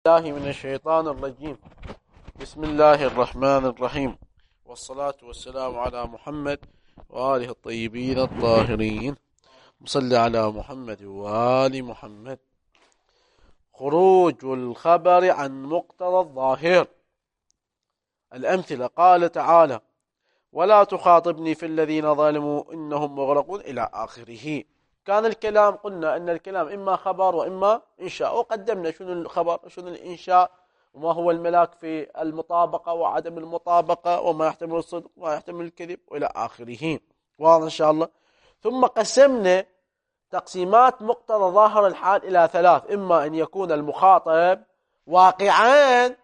الله من الشيطان الرجيم. بسم الله الرحمن الرحيم، والصلاة والسلام على محمد وآله الطيبين الطاهرين. صل على محمد وآل محمد. خروج الخبر عن مقتضى الظاهر. الأمثلة: قال تعالى: ولا تخاطبني في الذين ظلموا إنهم مغرقون، إلى آخره. كان الكلام، قلنا أن الكلام إما خبر وإما إنشاء، وقدمنا شنو الخبر وشنو الإنشاء، وما هو الملاك في المطابقة وعدم المطابقة، وما يحتمل الصدق وما يحتمل الكذب، وإلى آخره. واضح إن شاء الله. ثم قسمنا تقسيمات مقتضى ظاهر الحال إلى ثلاث: إما أن يكون المخاطب واقعا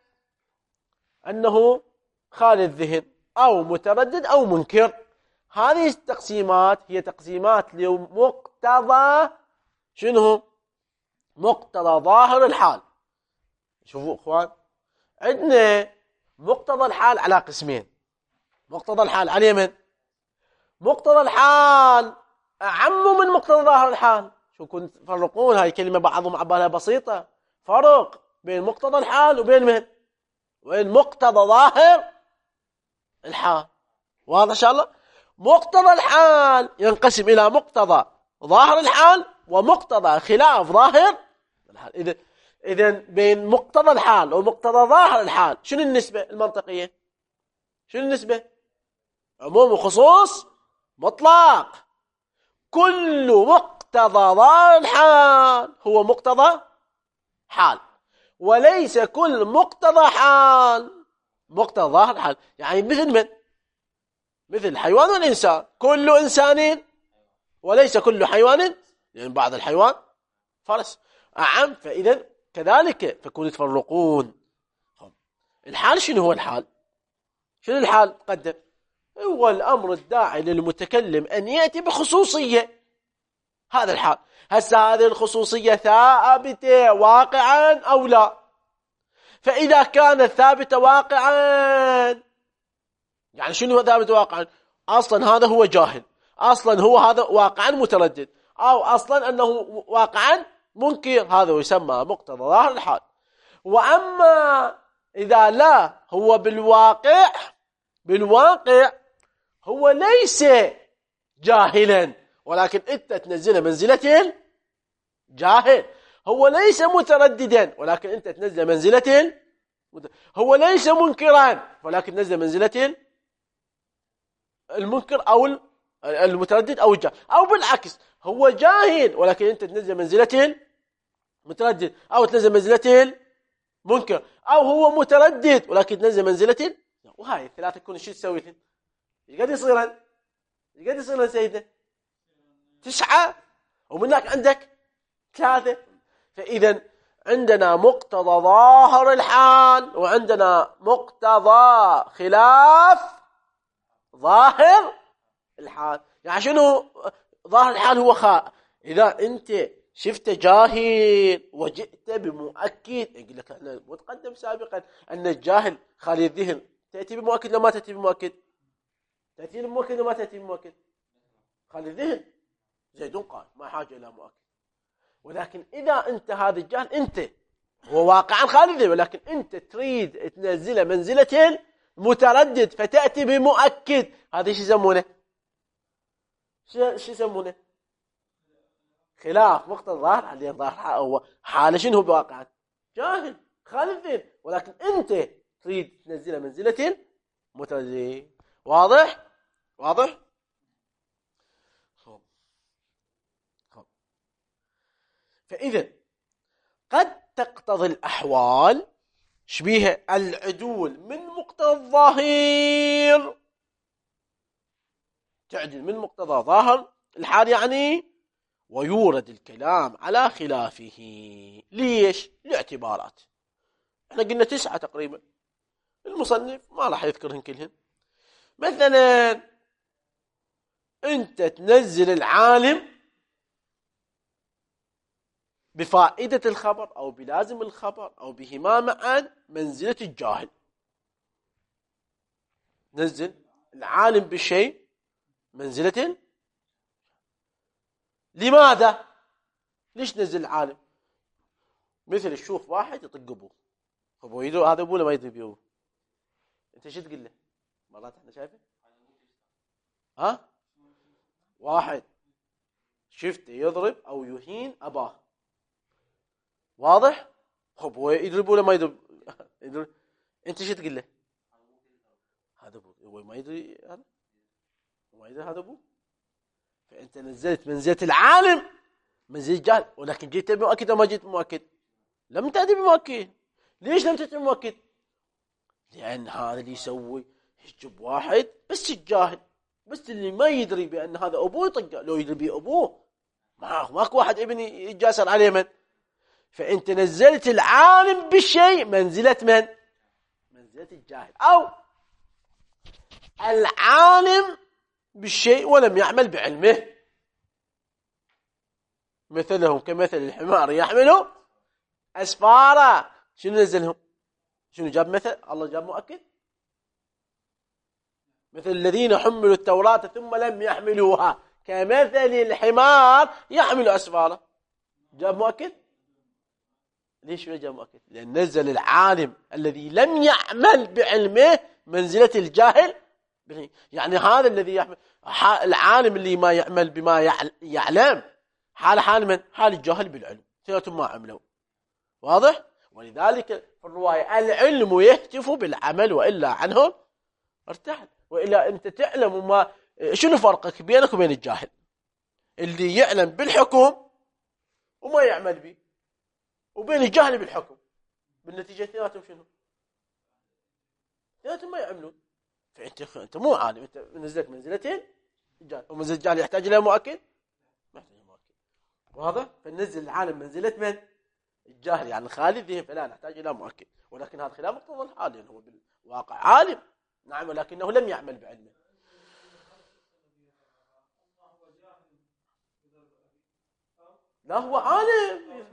أنه خالي الذهن، أو متردد، أو منكر. هذه التقسيمات هي تقسيمات لمقتضى شنو؟ مقتضى ظاهر الحال. شوفوا اخوان، عندنا مقتضى الحال على قسمين. مقتضى الحال على من؟ مقتضى الحال أعم من مقتضى ظاهر الحال. شو كنت تفرقون هاي كلمة بعضهم عبالها بسيطة. فرق بين مقتضى الحال وبين من؟ وبين مقتضى ظاهر الحال. واضح إن شاء الله؟ مقتضى الحال ينقسم إلى مقتضى ظاهر الحال ومقتضى خلاف ظاهر الحال. إذا بين مقتضى الحال ومقتضى ظاهر الحال شنو النسبة المنطقية؟ شنو النسبة؟ عموم وخصوص مطلق. كل مقتضى ظاهر الحال هو مقتضى حال، وليس كل مقتضى حال مقتضى ظاهر الحال. يعني مثل من؟ مثل الحيوان والإنسان. كل إنسان وليس كل حيوان، لأن يعني بعض الحيوان فرس أعم. فإذا كذلك فكونوا تفرقون. الحال شنو هو الحال؟ شنو الحال؟ قدم هو الأمر الداعي للمتكلم أن يأتي بخصوصية. هذا الحال. هسه هذه الخصوصية ثابتة واقعا أو لا؟ فإذا كانت ثابتة واقعا، يعني شنو هو ثابت واقعا؟ أصلا هذا هو جاهل، أصلا هو هذا واقعا متردد، أو أصلا أنه واقعا منكر. هذا يسمى مقتضى ظاهر الحال. وأما إذا لا، هو بالواقع هو ليس جاهلا، ولكن أنت تنزله منزلة الجاهل. هو ليس مترددا، ولكن أنت تنزل منزلة هو ليس منكرا، ولكن نزل منزلة المنكر أو المتردد أو الجاهل. أو بالعكس، هو جاهل ولكن أنت تنزل منزلة متردد، أو تنزل منزلة منكر. أو هو متردد ولكن تنزل منزلة. وهاي الثلاثة يكون شو تسوي؟ ايش قد يصير سيدنا؟ 9، ومن هناك عندك 3. فإذا عندنا مقتضى ظاهر الحال وعندنا مقتضى خلاف ظاهر الحال. يعني شنو ظاهر الحال؟ هو إذا أنت شفت جاهل وجئت بمؤكد، يقول لك أنا متقدم سابقا أن الجاهل خالي الذهن، تأتي بمؤكد لما تأتي بمؤكد؟ تأتي بمؤكد لما تأتي بمؤكد؟ خالي الذهن زيد قال ما حاجة إلى مؤكد. ولكن إذا أنت هذا الجاهل أنت هو واقعا خالي الذهن، ولكن أنت تريد تنزله منزلة متردد فتأتي بمؤكد، هذا شو يسمونه؟ شو يسمونه؟ خلاف مقتضى ظاهر. اللي ظاهر هو حاله شنو هو بواقعا؟ جاهل خالي الذهن، ولكن أنت تريد تنزله منزلة متردد. واضح؟ فإذا قد تقتضي الأحوال شبيه العدول من مقتضى الظاهر، تعدل من مقتضى ظاهر الحال يعني، ويورد الكلام على خلافه. ليش؟ لاعتبارات. احنا قلنا 9 تقريبا، المصنف ما راح يذكرهن كلهن. مثلا انت تنزل العالم بفائدة الخبر أو بلازم الخبر أو بهما معا منزلة الجاهل. نزل العالم بشيء منزلة. لماذا؟ ليش نزل العالم؟ مثل تشوف واحد يطق أبوه، هو يدري هذا ابوه ولا ما يدري بيه؟ انت شو تقول له؟ مرات احنا شايفه ها واحد شفته يضرب او يهين اباه، واضح؟ هو يضرب ولا ما يضرب؟ يضرب. انت شو تقول له؟ هذا ابوه. هو ما يدري هذا، ما يدري هذا ابوه. فانت نزلت منزله العالم منزله الجاهل، ولكن جيت بمؤكد او ما جيت بمؤكد؟ لم تأتي بمؤكد. ليش لم تأتي بمؤكد؟ لأن هذا اللي يسوي يجيب واحد بس الجاهل، بس اللي ما يدري بأن هذا أبوه يطقه. لو يدري بيه أبوه ماكو واحد ابن يتجاسر عليه. من؟ فأنت نزلت العالم بالشيء منزلة من؟ منزلة الجاهل، أو العالم بالشيء ولم يعمل بعلمه. مثلهم كمثل الحمار يحمله أسفارا. شنو نزلهم؟ شنو جاب مثل؟ الله جاب مؤكد. مثل الذين حملوا التوراة ثم لم يحملوها كمثل الحمار يحمل أسفارا. جاب مؤكد. ليش ما جاب مؤكد؟ لأن نزل العالم الذي لم يعمل بعلمه منزلة الجاهل. يعني هذا الذي يحمل العالم اللي ما يعمل بما يعلم حال من؟ حال الجاهل بالعلم، ثلاثة ما عملوا. واضح؟ ولذلك في الرواية العلم يهتف بالعمل وإلا عنه ارتحل. وإلا أنت تعلم ما شنو فرقك بينك وبين الجاهل اللي يعلم بالحكم وما يعمل به، وبين الجاهل بالحكم؟ بالنتيجة ثلاثهم شنو؟ ثلاثهم ما يعملون. فأنت مو عالم، أنت نزلت منزلتين الجاهل. ومنزلة الجاهل يحتاج إلى مؤكد؟ ما يحتاج إلى مؤكد. واضح؟ فننزل العالم منزلة من؟ الجاهل، يعني خالي الذهن، فلا نحتاج إلى مؤكد. ولكن هذا خلاف مقتضى الحال، يعني هو بالواقع عالم نعم، ولكنه لم يعمل بعلمه. لا هو عالم،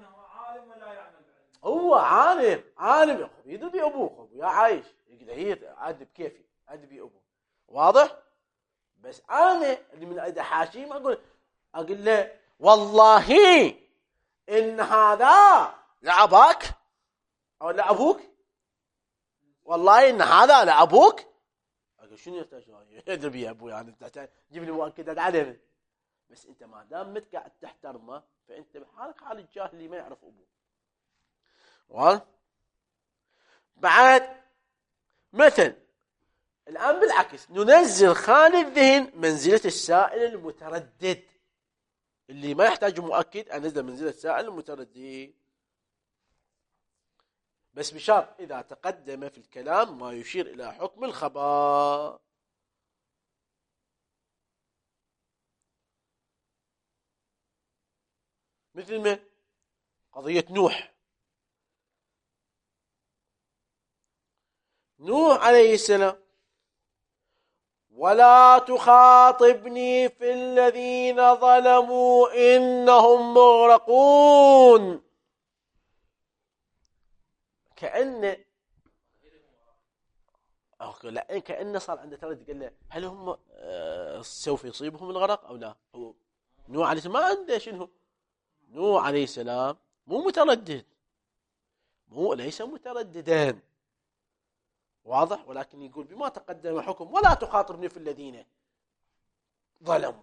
هو عالم يدري بأبوه يا عايش، يقول هي عاد بكيفي عاد بأبوه. واضح؟ بس أنا اللي من أيدي حاشيم أقول له والله إن هذا لأباك أو لأبوك، والله إن هذا لأبوك. أقول شنو يحتاج يدري بيه أبوه؟ يعني تحتاج جيب لي مؤكدات عليه. بس أنت ما دام قاعد تحترمه فأنت بحالك حال الجاهل اللي ما يعرف أبوه. بعد مثل الآن بالعكس ننزل خالي الذهن منزلة السائل المتردد اللي ما يحتاج مؤكد، أنزل منزلة السائل المتردد بس بشرط إذا تقدم في الكلام ما يشير إلى حكم الخبر. مثل من؟ قضية نوح عليه السلام، ولا تخاطبني في الذين ظلموا إنهم مغرقون. كأن صار عنده تردد، قال له هل هم سوف يصيبهم الغرق أو لا؟ هو نوح عليه السلام ما عنده شنو. نوح عليه السلام مو متردد، ليس مترددا. واضح؟ ولكن يقول بما تقدم حكم ولا تخاطبني في الذين ظلموا.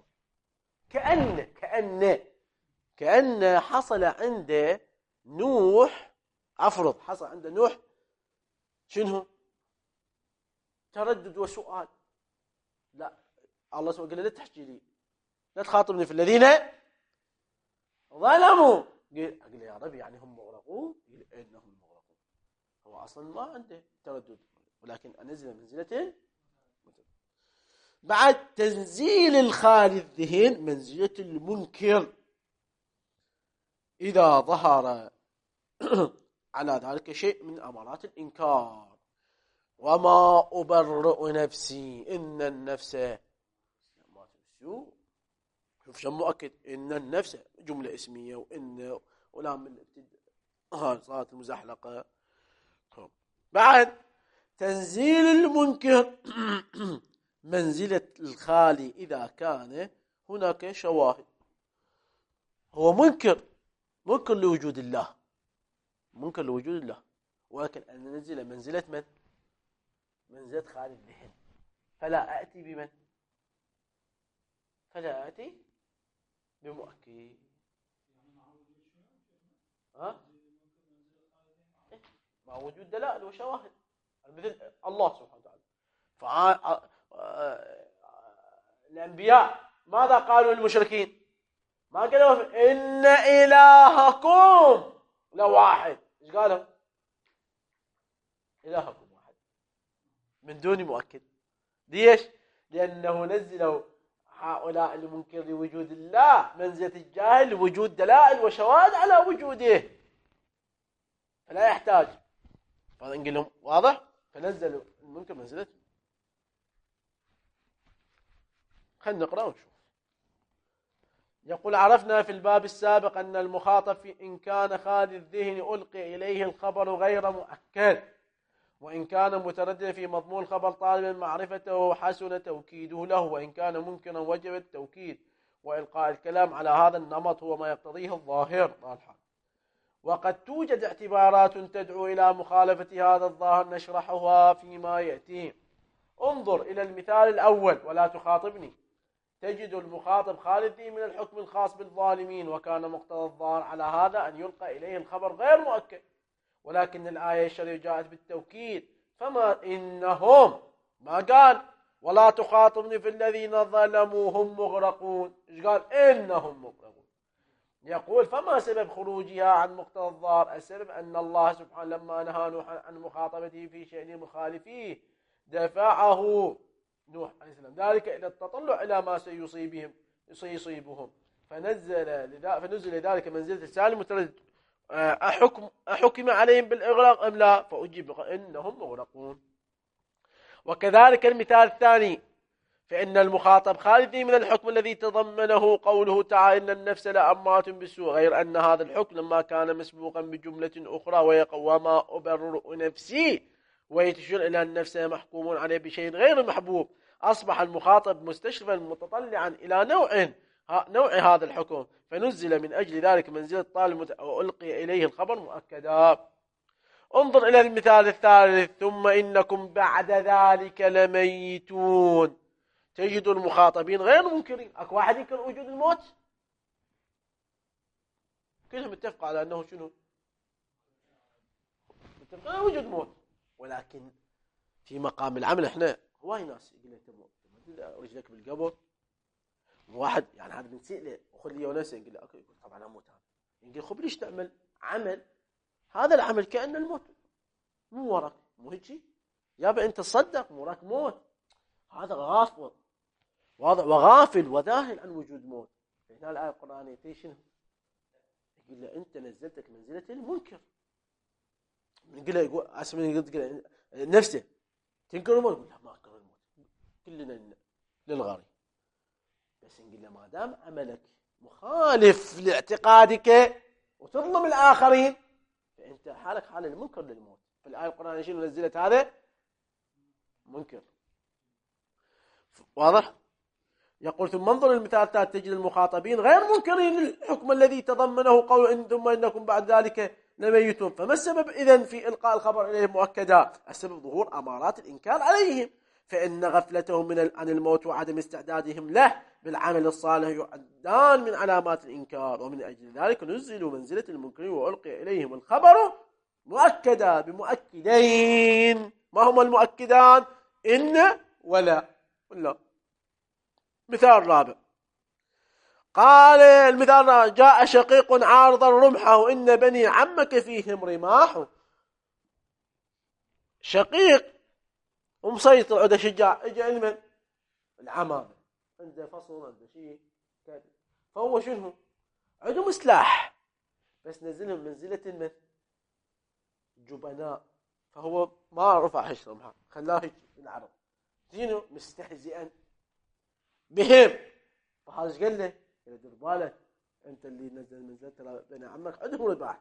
كأن حصل عنده نوح، أفرض حصل عنده نوح شنو؟ تردد وسؤال. لا، الله سبحانه قال لا تحكي لي، لا تخاطبني في الذين ظلموا. قال يا رب يعني هم مغرقون؟ قال إنهم مغرقون. هو أصلا ما عنده تردد، ولكن أنزل منزلة. بعد تنزيل الخالي الذهن منزلة المنكر إذا ظهر على ذلك شيء من أمارات الإنكار. وما أبرئ نفسي إن النفس ما تنسوا. شوف شو مؤكد، إن النفس جملة اسمية، وإن ولام الابتداء صارت المزحلقة. بعد تنزيل المنكر منزلة الخالي إذا كان هناك شواهد. هو منكر لوجود الله، ولكن أن ننزل منزلة من؟ منزلة خالي الذهن. فلا أأتي بمن؟ فلا أأتي بمؤكد. ها؟ مع وجود دلائل وشواهد، مثل الله سبحانه وتعالى. الأنبياء ماذا قالوا للمشركين؟ ما قالوا إن إلهكم لواحد. إيش قالوا؟ إلهكم واحد من دون مؤكد. ليش؟ لأنه نزلوا هؤلاء المنكر لوجود الله منزلة الجاهل لوجود دلائل وشواهد على وجوده، فلا يحتاج. فنقول لهم واضح؟ فنزلوا المنكر منزلة. خلينا نقرأ ونشوف. يقول: عرفنا في الباب السابق أن المخاطب إن كان خالي الذهن ألقي إليه الخبر غير مؤكد، وإن كان مترددا في مضمون الخبر طالبا معرفته حسن توكيده له، وإن كان ممكنا وجب التوكيد وإلقاء الكلام على هذا النمط هو ما يقتضيه الظاهر. وقد توجد اعتبارات تدعو إلى مخالفة هذا الظاهر نشرحها فيما يأتي. انظر إلى المثال الأول ولا تخاطبني. تجد المخاطب خالي من الحكم الخاص بالظالمين، وكان مقتضى الظاهر على هذا أن يلقى إليه الخبر غير مؤكد، ولكن الآية الشرعية جاءت بالتوكيد. فما إنهم ما قال ولا تخاطبني في الذين ظلموا هم مغرقون، إيش قال؟ إنهم مغرقون. يقول: فما سبب خروجها عن مقتضى الظاهر؟ السبب أن الله سبحانه لما نهى نوح عن مخاطبته في شأن مخالفيه دفعه نوح عليه السلام ذلك إلى التطلع إلى ما سيصيبهم، فنزل ذلك منزلة السالم متردد أحكم عليهم بالإغراق أم لا؟ فأجيب إنهم مغرقون. وكذلك المثال الثاني، فإن المخاطب خالي من الحكم الذي تضمنه قوله تعالى إن النفس لأمارة بالسوء، غير أن هذا الحكم لما كان مسبوقا بجملة أخرى وما أبرر نفسي ويتشير إلى النفس محكوم عليه بشيء غير محبوب، أصبح المخاطب مستشرفا متطلعا إلى نوع هذا الحكم، فنزل من أجل ذلك منزلة الطالب وألقي إليه الخبر مؤكدا. انظر إلى المثال الثالث: ثم إنكم بعد ذلك لميتون. تجد المخاطبين غير منكرين. أكو واحد ينكر وجود الموت؟ كلهم اتفقوا على أنه شنو؟ اتفقوا على وجود موت، ولكن في مقام العمل احنا هواي ناس يقول لك تموت رجلك بالقبر. واحد يعني هذا بنسأله وخذ لي وناس يقول له يقول طبعا اموت. هذا يقول خب ليش تعمل عمل هذا العمل كأن الموت مو وراك، مو هيك يابا انت تصدق مو وراك موت. هذا غافل وغافل وذاهل عن وجود موت. هنا الآية القرآنية شنو؟ يقول له انت نزلتك منزلة المنكر. يقول له يقول يقول نفسه تنكر الموت، يقول لا ما انكر الموت كلنا للغاية، بس نقول له ما دام عملك مخالف لاعتقادك وتظلم الآخرين فأنت حالك حال المنكر للموت. في الآية القرآنية شنو نزلت هذا؟ منكر. واضح؟ يقول ثم انظر المثال الثالث: تجد المخاطبين غير منكرين الحكم الذي تضمنه قول ثم إنكم بعد ذلك لميتون. فما السبب إذن في إلقاء الخبر إليهم مؤكدا؟ السبب ظهور أمارات الإنكار عليهم، فإن غفلتهم عن الموت وعدم استعدادهم له بالعمل الصالح يعدان من علامات الإنكار، ومن أجل ذلك نزلوا منزلة المنكرين وألقي إليهم الخبر مؤكدا بمؤكدين. ما هما المؤكدان؟ إن ولا. مثال رابع قال المثال: جاء شقيق عارضا رمحه إن بني عمك فيهم رماح. شقيق ومسيطر عنده شجاع، اجى علما العمامة عنده فصل عنده شيء كذا، فهو شنو عنده مسلاح بس نزلهم منزلة من جبناء، فهو ما رفع رمحه خلاه هيك العرب دينه مستهزئا بهم. فهذا ايش قال له؟ قال دير بالك انت اللي نزل منزلة ترى بني عمك عندهم رباح.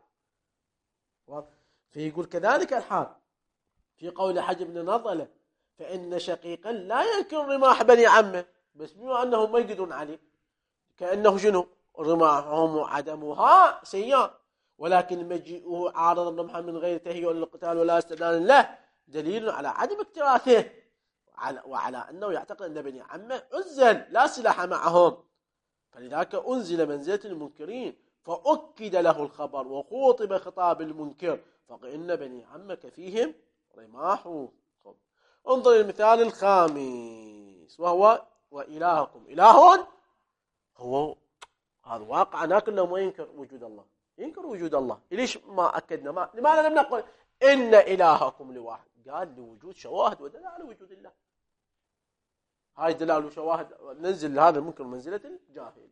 فيقول كذلك الحال في قول حجب بن نضلة: فإن شقيقا لا ينكر رماح بني عمه، بس بما أنهم ما يقدرون عليه كأنه شنو رماحهم وعدمها سيان، ولكن مجيئه عارض الرمح من غير تهيئ للقتال ولا استدان له دليل على عدم اكتراثه، وعلى أنه يعتقد أن بني عمه عزل لا سلاح معهم، فلذلك أنزل منزلة المنكرين فأكد له الخبر وخوطب خطاب المنكر، فإن بني عمك فيهم رماح. انظر المثال الخامس وهو وإلهكم إله. هو هذا واقع هناك انه ما ينكر وجود الله، ينكر وجود الله. ليش ما اكدنا؟ لماذا لم نقل ان الهكم لواحد؟ قال لوجود شواهد ودلالة على وجود الله. هاي دلالة وشواهد ننزل هذا المنكر منزلة الجاهل.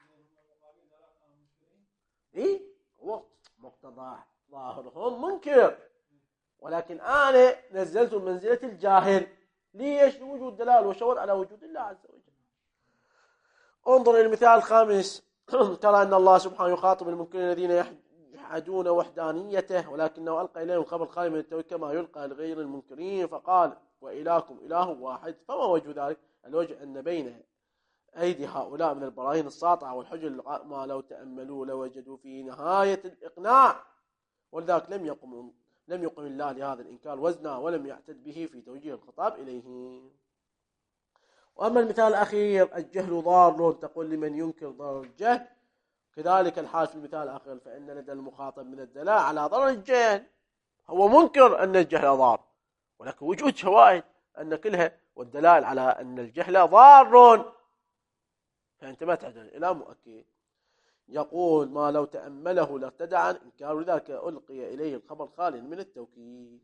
هو مقتضى ظاهرهم منكر، ولكن انا نزلت منزلة الجاهل. ليش؟ لوجود دلالة وشواهد على وجود الله عز وجل. انظر إلى المثال الخامس. ترى أن الله سبحانه يخاطب المنكرين الذين يجحدون وحدانيته، ولكنه ألقى إليهم الخبر الخالي من التوحيد كما يلقى لغير المنكرين، فقال وإلهكم إله واحد. فما وجه ذلك؟ الوجه أن بين أيدي هؤلاء من البراهين الساطعة والحجج ما لو تأملوا لوجدوا في نهاية الإقناع، ولذلك لم يقم الله لهذا الإنكار وزنا ولم يعتد به في توجيه الخطاب إليه. وأما المثال الأخير الجهل ضار، تقول لمن ينكر ضرر الجهل، كذلك الحال في المثال الأخير، فإن لدى المخاطب من الدلالة على ضرر الجهل. هو منكر أن الجهل ضار، ولكن وجود شواهد أن كلها والدلال على أن الجهل ضار، فأنت ما تحتاج إلى مؤكد. يقول ما لو تأمله لارتدع عن إنكار، لذلك ألقي إليه الخبر خالي من التوكيد.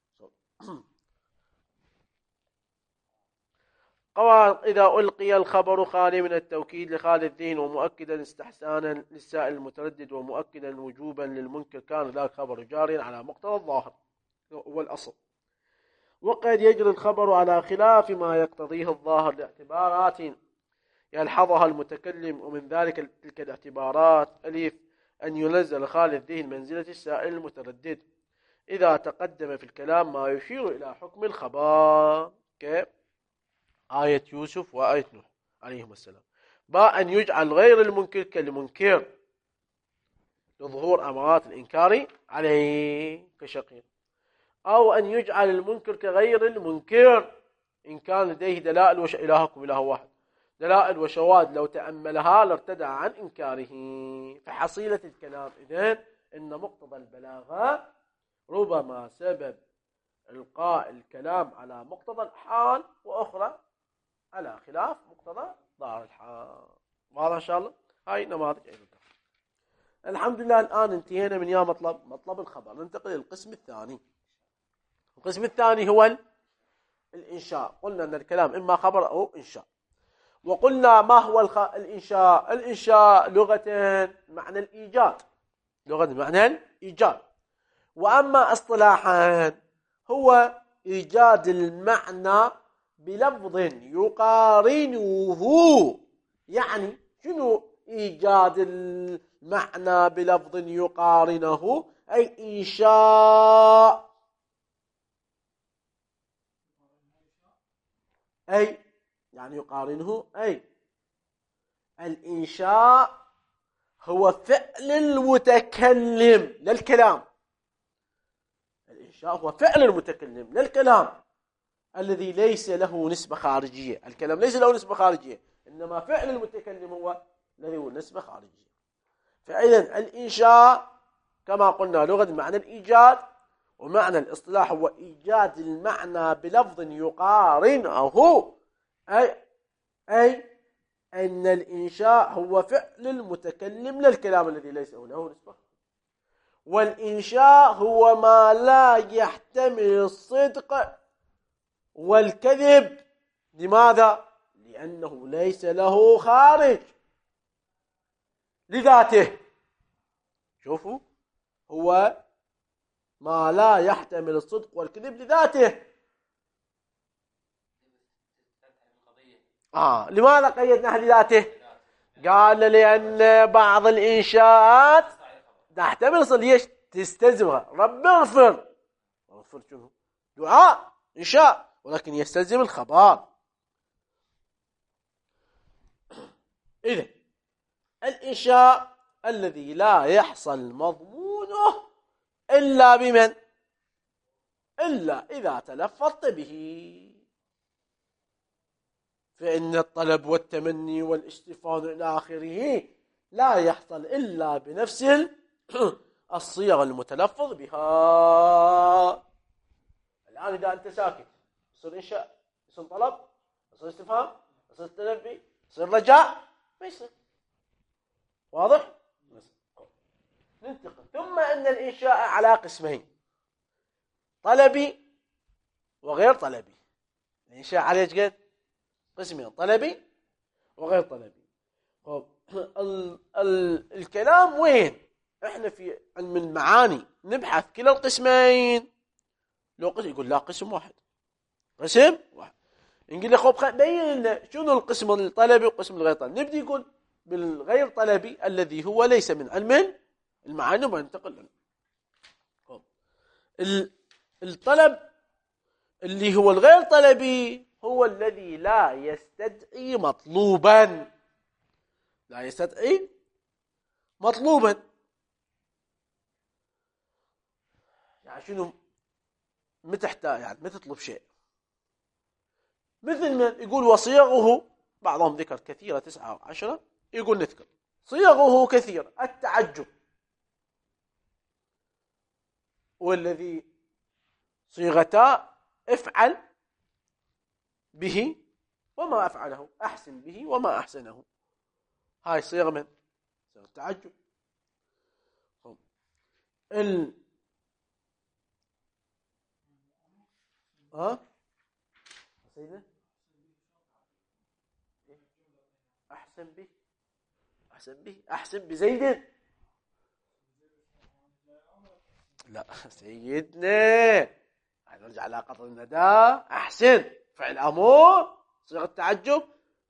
قال إذا ألقي الخبر خالي من التوكيد لخالي الذهن ومؤكدا استحسانا للسائل المتردد ومؤكدا وجوبا للمنكر، كان ذاك خبر جاريا على مقتضى الظاهر والأصل. وقد يجري الخبر على خلاف ما يقتضيه الظاهر لاعتبارات يلحظها المتكلم، ومن ذلك تلك الاعتبارات أليف أن ينزل خالي الذهن منزلة السائل المتردد إذا تقدم في الكلام ما يشير إلى حكم الخبر، آية يوسف وآية نوح عليهم السلام. أن يجعل غير المنكر كالمنكر لظهور أمارات الإنكار عليه كشقيق، أو أن يجعل المنكر كغير المنكر إن كان لديه دلائل إلهكم إله واحد، دلائل وشواهد لو تأملها لارتدع عن إنكاره. فحصيلة الكلام إذن إن مقتضى البلاغة ربما سبب إلقاء الكلام على مقتضى الحال، وأخرى على خلاف مقتضى ظاهر الحال. واضح إن شاء الله؟ هاي نماذج أيضا. الحمد لله الآن انتهينا من مطلب الخبر. ننتقل للقسم الثاني. القسم الثاني هو الإنشاء. قلنا أن الكلام إما خبر أو إنشاء، وقلنا ما هو الإنشاء؟ الإنشاء لغة معنى الإيجاد، لغة معنى الإيجاد. وأما اصطلاحا هو إيجاد المعنى بلفظ يقارنه. يعني شنو إيجاد المعنى بلفظ يقارنه؟ أي إنشاء، أي يعني يقارنه، أي الإنشاء هو فعل المتكلم للكلام. الإنشاء هو فعل المتكلم للكلام الذي ليس له نسبة خارجية. الكلام ليس له نسبة خارجية، إنما فعل المتكلم هو الذي له نسبة خارجية. فإذن الإنشاء كما قلنا لغة معنى الإيجاد، ومعنى الاصطلاح هو إيجاد المعنى بلفظ يقارنه، أي أن الإنشاء هو فعل المتكلم للكلام الذي ليس له نسبة. والإنشاء هو ما لا يحتمل الصدق والكذب. لماذا؟ لأنه ليس له خارج لذاته. شوفوا، هو ما لا يحتمل الصدق والكذب لذاته. لماذا قيدناه لذاته؟ قال لأن بعض الإنشاءات تحتمل الصدق. ليش؟ تستلزمها. رب اغفر شنو؟ دعاء إنشاء، ولكن يستلزم الخبر. إذن الإنشاء الذي لا يحصل مضمون يكونه إلا بمن؟ إلا إذا تلفظت به، فإن الطلب والتمني والاستفاضة إلى آخره لا يحصل إلا بنفس الصيغ المتلفظ بها. الآن إذا أنت ساكت يصير إنشاء، يصير طلب، يصير استفهام، يصير تنبي، يصير رجاء، ما يصير. واضح؟ ننتقل. ثم أن الإنشاء على قسمين: طلبي وغير طلبي. الإنشاء على ايش قد؟ قسمين: طلبي وغير طلبي. الكلام وين؟ احنا في علم المعاني نبحث كلا القسمين. لو قسم يقول لا، قسم واحد، قسم واحد. نقول له خب بين لنا شنو القسم الطلبي والقسم الغير طلبي. نبدي يقول بالغير طلبي الذي هو ليس من علم المعاني وننتقل الطلب اللي هو الغير طلبي، هو الذي لا يستدعي مطلوبا، لا يستدعي مطلوبا. يعني شنو؟ يعني ما تطلب شيء، مثل ما يقول وصيغه، بعضهم ذكر كثيرة 9 أو 10، يقول نذكر صيغه كثيرة: التعجب، والذي صيغتا افعل به وما أفعله، أحسن به وما أحسنه. هاي صيغة من؟ صيغة التعجب. سيدنا أحسن به، أحسن به، أحسن بزيد. لا سيدنا، نرجع على قطر النداء. أحسن فعل أمور صيغة التعجب.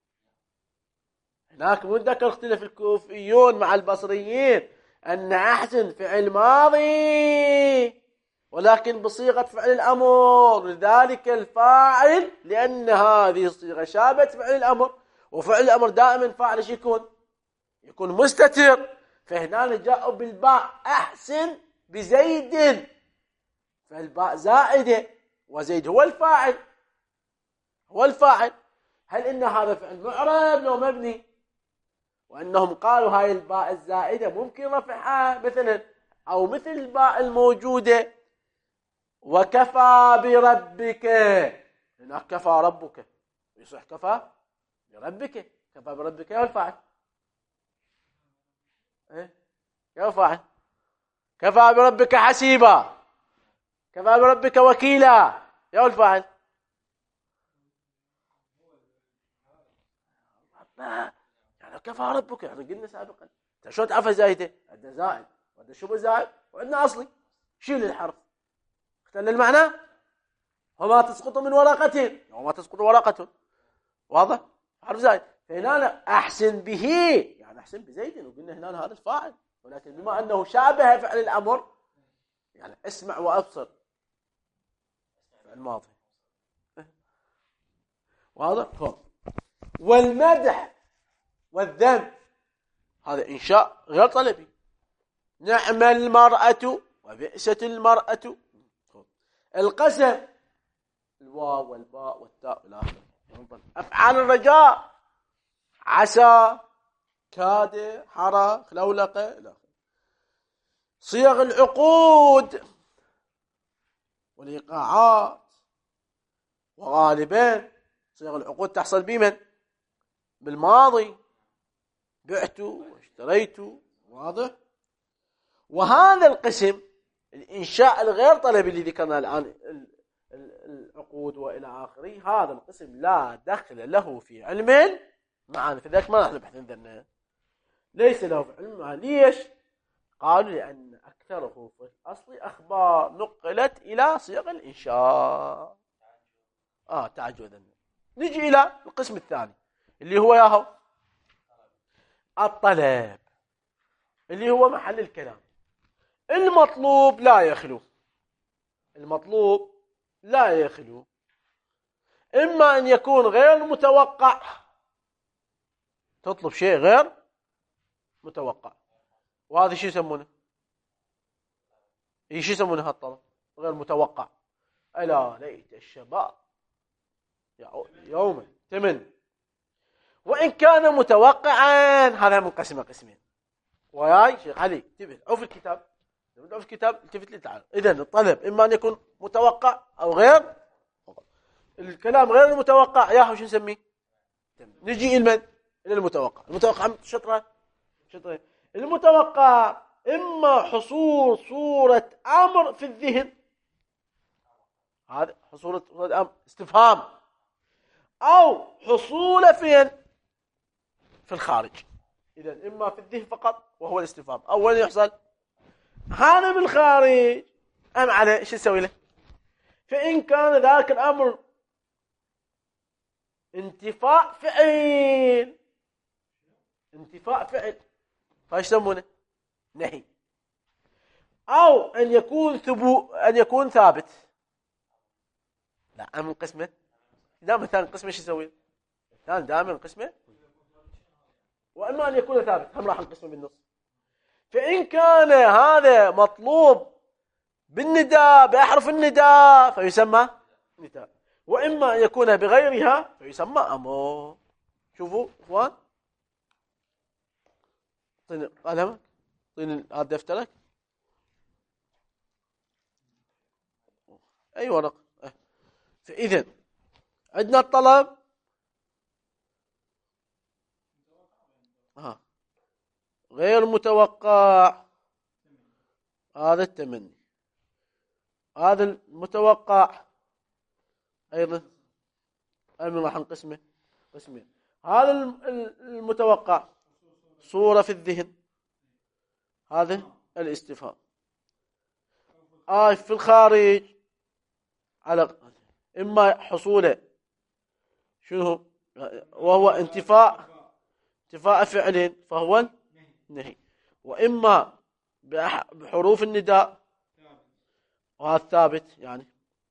هناك من ذكر اختلف الكوفيون مع البصريين أن أحسن فعل ماضي ولكن بصيغة فعل الأمر، لذلك الفاعل، لأن هذه الصيغة شابت فعل الأمر، وفعل الأمر دائما فاعل ايش يكون مستتر. فهنا جاءوا بالباء: أحسن بزيد، فالباء زائدة وزيد هو الفاعل، هو الفاعل. هل إن هذا فعل معرب لو مبني؟ وأنهم قالوا هاي الباء الزائدة ممكن رفعها مثلا، أو مثل الباء الموجودة وكفى بربك، هناك كفى ربك، يصح كفى بربك، كفى بربك يا الفاعل، يا الفاعل. كفى بربك حسيبا، كفى بربك وكيلا، يا الفاعل. يعني كفى ربك، يعني قلنا سابقا شلون تعرف زايده؟ عندنا زائد وعندنا شبه زائد وعندنا اصلي. شيل الحرف اختل المعنى. وما تسقط من ورقة وما تسقط ورقة، واضح؟ حرف زائد. فهنا أحسن به يعني أحسن بزيد، وقلنا هنا هذا الفاعل، ولكن بما أنه شابه فعل الأمر يعني اسمع وأبصر فعل ماضي، واضح؟ والمدح والذم هذا إنشاء غير طلبي: نعم المرأة وبئست المرأة. القسم: الواو والباء والتاء إلى آخره. أفعال الرجاء: عسى، كاد، حرى، خلولق إلى آخره. صيغ العقود والإيقاعات، وغالبا صيغ العقود تحصل بمن؟ بالماضي: بعت واشتريت، واضح؟ وهذا القسم الإنشاء الغير طلبي اللي ذكرنا الآن، العقود وإلى آخره، هذا القسم لا دخل له في علم معاني، فذلك ما نحن نبحث عنه، ليس له في علم معاني. ليش؟ قالوا لأن أكثره في الأصل أخبار نقلت إلى صيغ الإنشاء. تعجبا. نجي إلى القسم الثاني اللي هو ياهو الطلب، اللي هو محل الكلام. المطلوب لا يخلو، المطلوب لا يخلو إما أن يكون غير متوقع، تطلب شيء غير متوقع، وهذا شيء يسمونه ايش يسمونها الطلب غير متوقع؟ ألا ليت الشباب يوما تمن. وإن كان متوقعا هذا منقسم قسمين. وياي شيخ علي انتبه، أو في الكتاب التفت لي تعال. إذن الطلب إما أن يكون متوقع أو غير. الكلام غير المتوقع يا شو نسميه؟ نجي إلى المتوقع. المتوقع شطرة المتوقع إما حصول صورة أمر في الذهن، هذا حصول أمر استفهام، أو حصول فين؟ في الخارج. إذا إما في الذهن فقط وهو الاستفهام، أو وين يحصل؟ هذا بالخارج أم عليه إيش نسوي له؟ فإن كان ذاك الأمر انتفاء فعل فايش يسمونه؟ نهي. أو أن يكون ثابت. لا من قسمه دائما ثاني قسمه ايش يسوي؟ ثاني دائما قسمه. وإما أن يكون ثابت هم راح نقسمه بالنص. فإن كان هذا مطلوب بالنداء بأحرف النداء فيسمى نداء، وإما أن يكون بغيرها فيسمى أمر. شوفوا اخوان، اعطيني قلمك، اعطيني هذا دفترك، أي ورق. فإذا عندنا الطلب غير متوقع، هذا التمني. هذا المتوقع أيضا راح نقسمه قسمين. هذا المتوقع صورة في الذهن، هذا الاستفهام. في الخارج على إما حصوله شنو وهو انتفاء فعل فهو النهي، وإما بحروف النداء وهذا ثابت يعني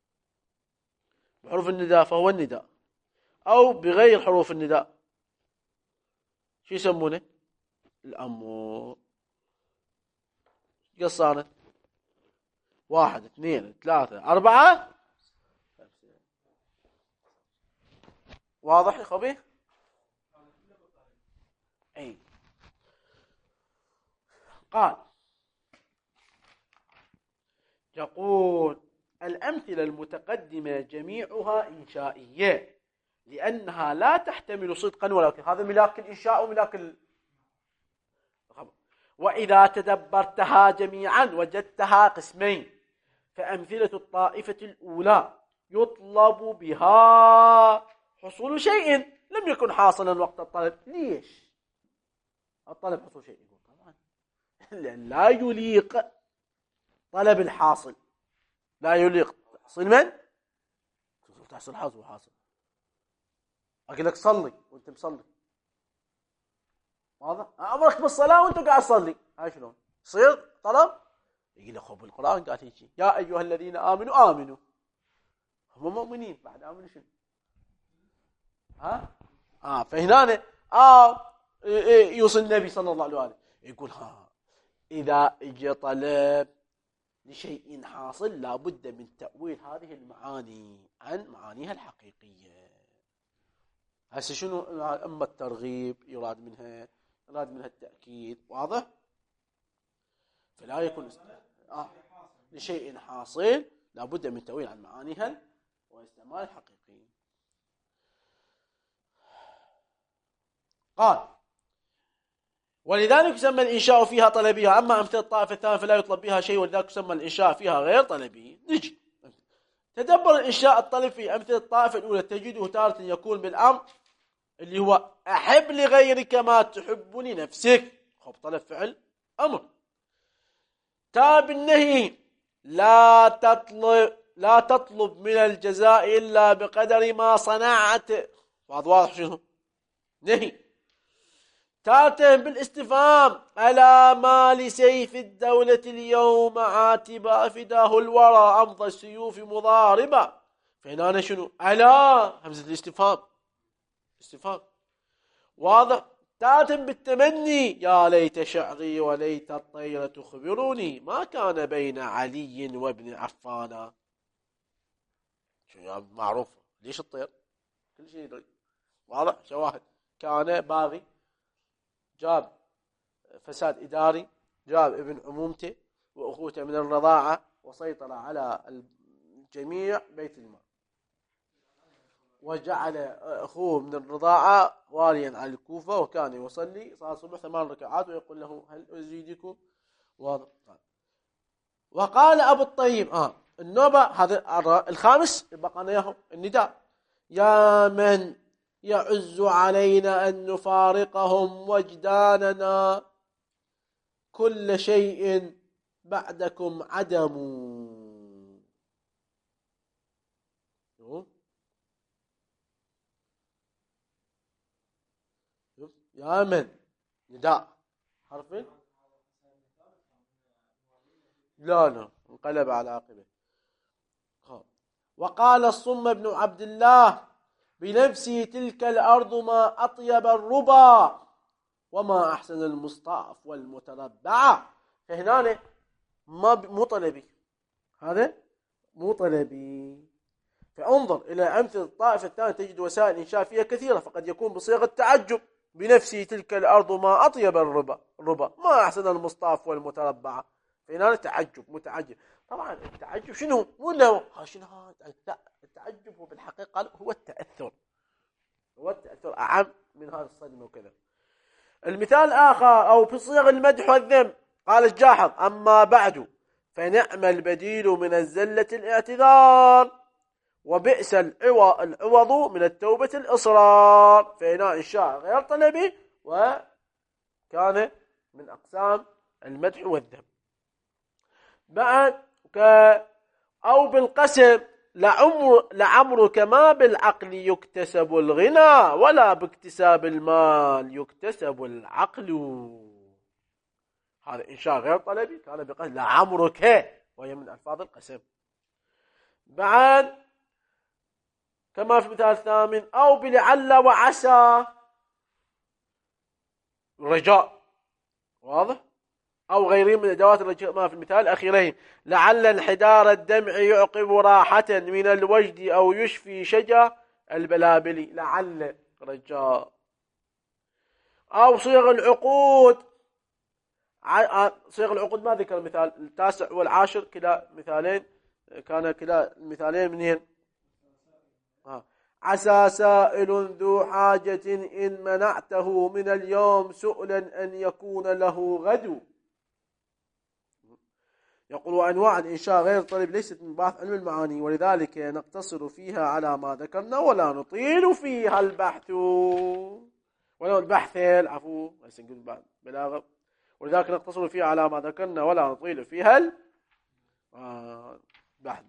بحروف النداء فهو النداء، أو بغير حروف النداء شو يسمونه؟ الأمر. قصانا 1 2 3 4. واضح يا خبي؟ أي. قال يقول الأمثلة المتقدمة جميعها إنشائية لأنها لا تحتمل صدقا ولا كذبا. هذا ملاك الإنشاء وملاك الخبر. وإذا تدبرتها جميعا وجدتها قسمين. فأمثلة الطائفة الأولى يطلب بها حصول شيء لم يكن حاصلا وقت الطلب. ليش الطلب حصول شيء؟ طبعا لأن لا يليق طلب الحاصل، لا يليق تحصيل من؟ تحصيل حاصل. أقول لك صلي وأنت مصلي، واضح؟ أمرك بالصلاة وأنت قاعد تصلي، هاي شلون؟ يصير طلب؟ يقول لك خب القرآن قال هيك يا أيها الذين آمنوا هم مؤمنين بعد آمنوا شنو؟ فهنا يوصي النبي صلى الله عليه وسلم يقول إذا اجى طلب لشيء حاصل لا بد من تأويل هذه المعاني عن معانيها الحقيقية. هسه شنو؟ أما الترغيب يراد منها التأكيد، واضح؟ فلا يكون لشيء حاصل لا بد من تأويل عن معانيها واستعمال الحقيقي. قال ولذلك يسمى الإنشاء فيها طلبية. أما أمثلة الطائفة الثانية فلا يطلب بها شيء، ولذلك يسمى الإنشاء فيها غير طلبي. نجي تدبر الإنشاء الطلب في أمثلة الطائفة الأولى تجده تارة يكون بالأمر اللي هو أحب لغيرك ما تحب لنفسك، خب طلب فعل أمر. تاب النهي لا تطلب من الجزاء إلا بقدر ما صنعت، واضح شنو؟ نهي. تاتهم بالاستفهام ألا ما لسيف الدولة اليوم عاتبا فداه الورى أمضى السيوف مضاربا. فهنا أنا شنو؟ ألا همزة الاستفهام استفهام، واضح؟ تات بالتمني يا ليت شعري وليت الطير تخبروني ما كان بين علي وابن عفان. شو معروف ليش الطير كل شيء يدري واضح شواهد. كان باغي، جاب فساد إداري، جاب ابن عمومته وأخوته من الرضاعة وسيطر على الجميع بيت المال، وجعل أخوه من الرضاعة واليا على الكوفة، وكان يصلي صلاة الصبح 8 ركعات ويقول له هل أزيدكم. وقال أبو الطيب النوبة هذا الخامس بقى ياهم النداء: يا من يعز علينا أن نفارقهم وجداننا كل شيء بعدكم عدم. يا من نداء حرفين، لا انقلب على عقبه. وقال الصم بن عبد الله: بنفسي تلك الأرض ما أطيب الربا وما أحسن المصطاف والمتربع. فهنا مو طلبي، هذا مو طلبي. فانظر إلى أمثلة الطائفة الثانية تجد وسائل إنشاء فيها كثيرة، فقد يكون بصيغة تعجب: بنفسي تلك الأرض ما أطيب الربا ما أحسن المصطاف والمتربع. فهنا تعجب متعجب. طبعا التعجب شنو؟ مو له شنو هذا، لا، التعجب هو بالحقيقة هو التأثر، هو التأثر أعم من هذا الصدمة وكذا. المثال آخر أو في صيغ المدح والذم قال الجاحظ: أما بعد فنعم البديل من الزلة الاعتذار وبئس العوض من التوبة الإصرار. فهنا إنشاء غير طلبي وكان من أقسام المدح والذم. بعد أو بالقسم: لعمرك ما بالعقل يكتسب الغنى ولا باكتساب المال يكتسب العقل. هذا إنشاء غير طلبي كان بقسم لعمرك، وهي من ألفاظ القسم. بعد كما في مثال الثامن: أو بلعل وعسى رجاء، واضح، أو غيرهم من أدوات الرجاء ما في المثال الأخيرين: لعل انحدار الدمع يعقب راحة من الوجد أو يشفي شجا البلابل. لعل رجاء. أو صيغ العقود، صيغ العقود ما ذكر المثال التاسع والعاشر، كلا مثالين، كان كلا المثالين منين؟ عسى سائل ذو حاجة إن منعته من اليوم سؤلا أن يكون له غد. يقول: أنواع الإنشاء غير طلب ليست من بحث علم المعاني، ولذلك نقتصر فيها على ما ذكرنا ولا نطيل فيها البحث. ولو البحث العفو ليس نقول بلاغة، ولذلك نقتصر فيها على ما ذكرنا ولا نطيل فيها البحث.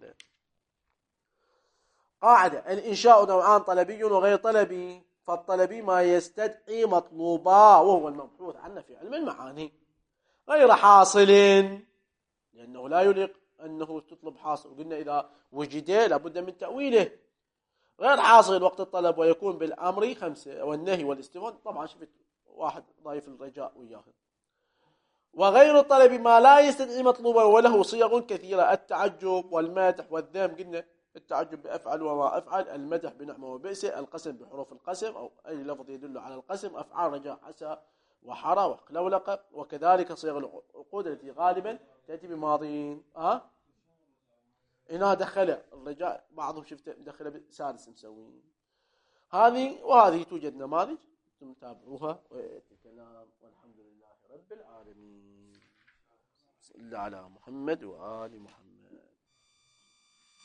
قاعدة: الإنشاء نوعان: طلبي وغير طلبي. فالطلبي ما يستدعي مطلوبا وهو المبحوث عنه في علم المعاني، غير حاصل لأنه لا يليق أنه تطلب حاصل، وقلنا إذا وجد لابد من تأويله. غير حاصل وقت الطلب ويكون بالأمر 5 والنهي والاستفهام. طبعا شفت واحد ضايف الرجاء وياه. وغير الطلب ما لا يستدعي مطلوبا وله صيغ كثيرة: التعجب والمدح والذم. قلنا التعجب بأفعل وما أفعل، المدح بنعمة وبئس، القسم بحروف القسم أو أي لفظ يدل على القسم، أفعال رجاء عسى وحرى وحقلولقة. وكذلك صيغ العقود التي غالبا تأتي بماضين. هنا دخل الرجاء بعضهم شفت دخل بسادس مسوين. هذه وهذه توجد نماذج تتابعوها ويتكلم. والحمد لله رب العالمين. صلى على محمد وآل محمد.